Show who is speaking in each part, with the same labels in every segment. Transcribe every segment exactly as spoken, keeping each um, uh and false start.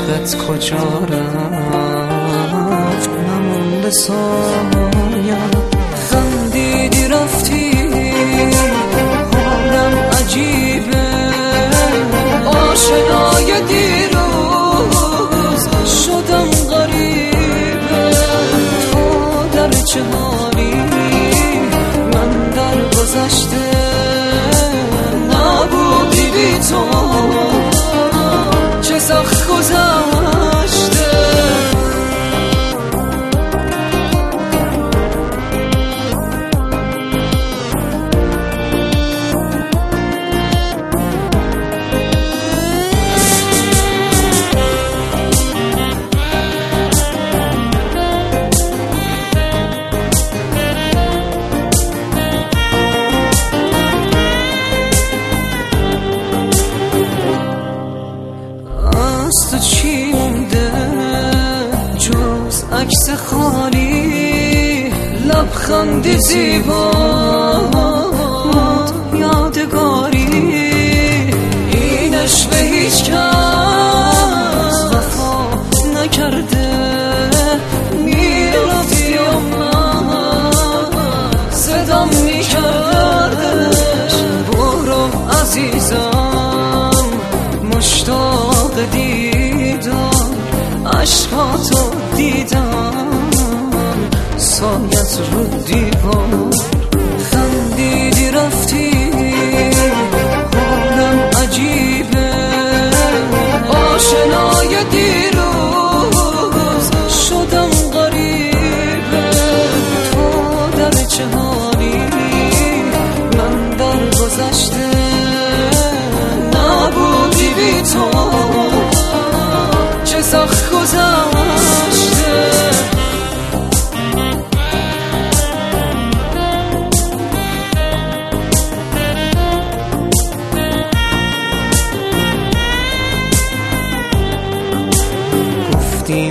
Speaker 1: عشقت کجا رفت نمونده سایم، خندیدی رفتی حالم عجیبه، آشنای دیروز شدم غریبه، تو در چه حالی من در گذشته نبودی بی تو چه سخت گذشته. از تو چی مونده جز عکس خالی، لبخندی زیبا یادگاری، این عشق هیچ کس وفا نکرده، میرفتی و من صدام میکردش، برو عزیزم مشتاق دیدار عشقاتو دیدم، سایت رو دیوار خندیدی رفتی حالم عجیبه، آشنای دیروز شدم غریبه، تو در چه حالی من در گذشته نبودی بی تو چه سخت گذشته. گفتی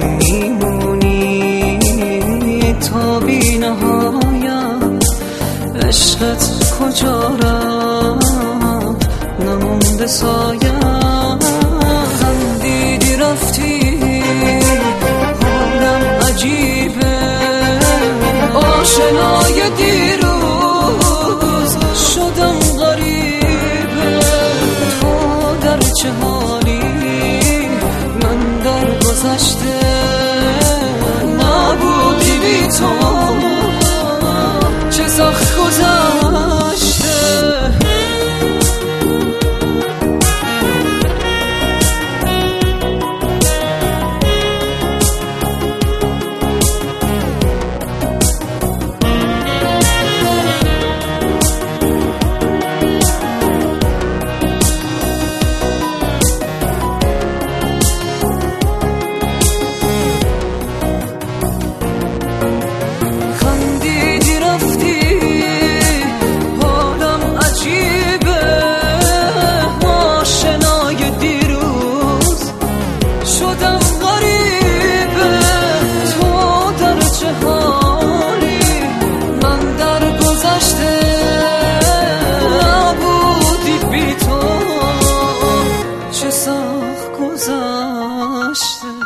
Speaker 1: میمونی تا بی نهایت، عشقت کجا رفت نمونده سایم، خندیدی رفتی حالم عجیبه، آشنای دیروز شدم غریبه، تو در چه حالی من در گذشته نبودی بی تو چه سخت گذشته. چه سخت گذشته.